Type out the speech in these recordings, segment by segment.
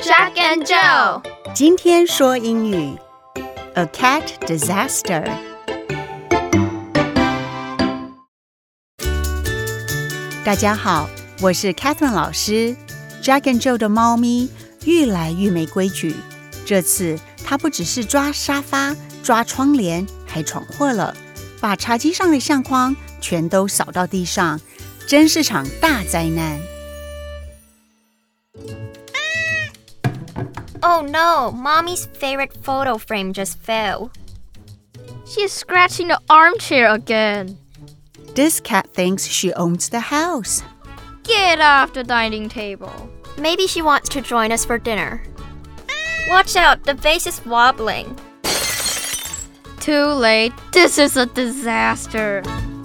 Jack and Joe 今天说英语 A cat disaster 大家好，我是 Catherine 老师。 Jack and Joe 的猫咪越来越没规矩，这次它不只是抓沙发、抓窗帘，还闯祸了，把茶几上的相框全都扫到地上，真是场大灾难。 Oh no, Mommy's favorite photo frame just fell. She's scratching the armchair again. This cat thinks she owns the house. Get off the dining table. Maybe she wants to join us for dinner. Watch out, the vase is wobbling. Too late. This is a disaster.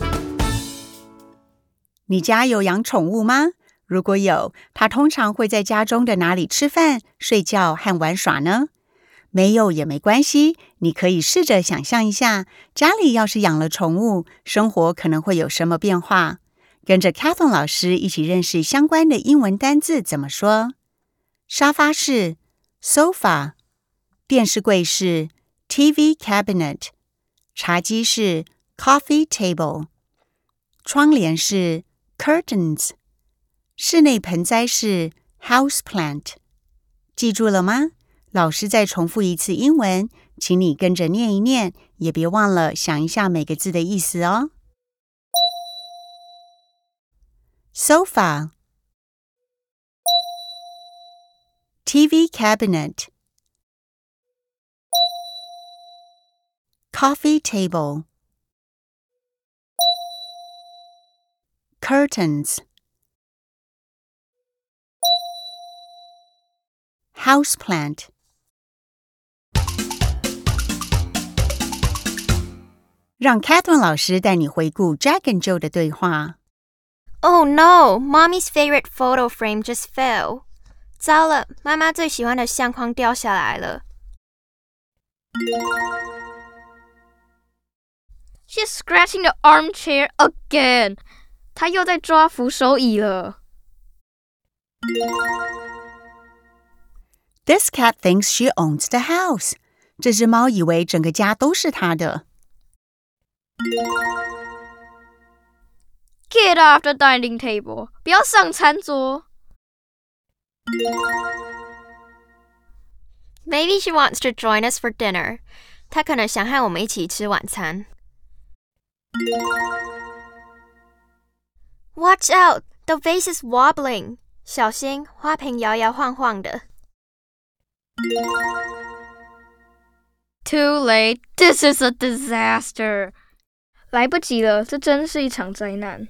你家有养宠物吗？如果有，它通常会在家中的哪里吃饭、睡觉和玩耍呢？没有也没关系，你可以试着想象一下，家里要是养了宠物，生活可能会有什么变化。跟着 Catherine 老师一起认识相关的英文单字怎么说。沙发是 sofa， 电视柜是 TV cabinet， 茶几是 coffee table， 窗帘是 curtains， 室内盆栽是 houseplant。 记住了吗？老师再重复一次英文，请你跟着念一念，也别忘了想一下每个字的意思哦。Sofa, TV cabinet, coffee table, curtains, houseplant。 让 Catherine 老师带你回顾 Jack and Joe 的对话。 Oh no, Mommy's favorite photo frame just fell. 糟了，妈妈最喜欢的相框掉下来了。 She's scratching the armchair again. 她又在抓扶手椅了。 This cat thinks she owns the house. 这只猫以为整个家都是它的。 Get off the dining table. 不要上餐桌。 Maybe she wants to join us for dinner. 她可能想和我们一起吃晚餐。Watch out, the vase is wobbling. 小心，花瓶摇摇晃晃的。 Too late. This is a disaster. 来不及了，这真是一场灾难。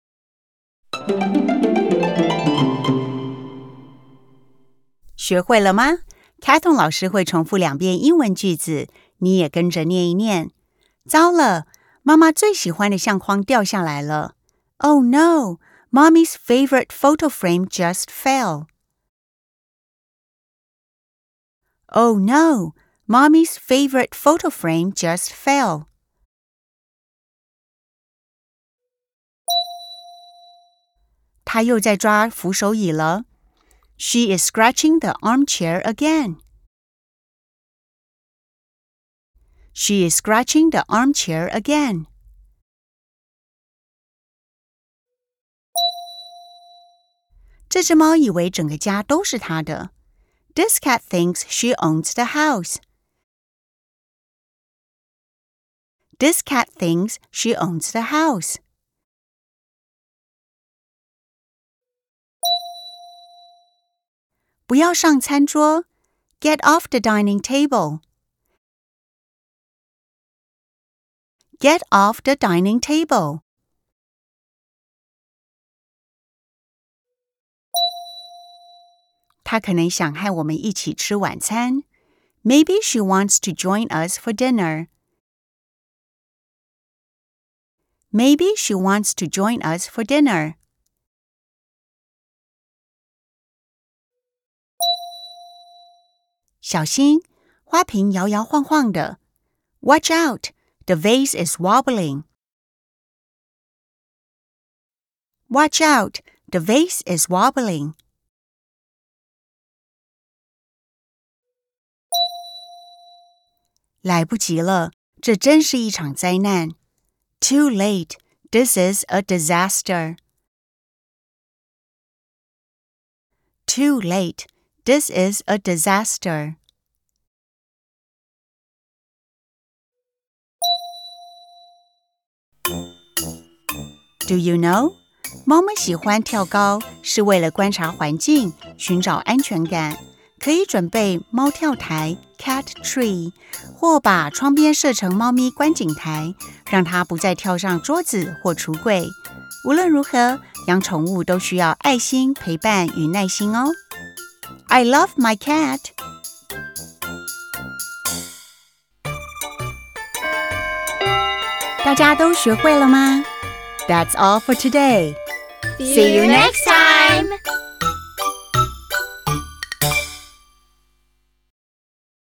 学会了吗？ Catherine 老师会重复2遍英文句子，你也跟着念一念。糟了，妈妈最喜欢的相框掉下来了。Oh no, Mommy's favorite photo frame just fell. Oh no, Mommy's favorite photo frame just fell. 她又在抓扶手椅了。She is scratching the armchair again. She is scratching the armchair again. 这只猫以为整个家都是它的。This cat thinks she owns the house. This cat thinks she owns the house. 不要上餐桌 Get off the dining table. Get off the dining table. 她可能想和我们一起吃晚餐。Maybe she wants to join us for dinner. Maybe she wants to join us for dinner. 小心，花瓶摇摇晃晃的。Watch out, the vase is wobbling. Watch out, the vase is wobbling. 来不及了，这真是一场灾难。Too late, this is a disaster. Too late, this is a disaster. Do you know? 猫们喜欢跳高，是为了观察环境，寻找安全感。可以准备猫跳台 cat tree， 或把窗边设成猫咪观景台，让它不再跳上桌子或橱柜。无论如何，养宠物都需要爱心、陪伴与耐心哦。I love my cat. 大家都学会了吗？ That's all for today. See you next time!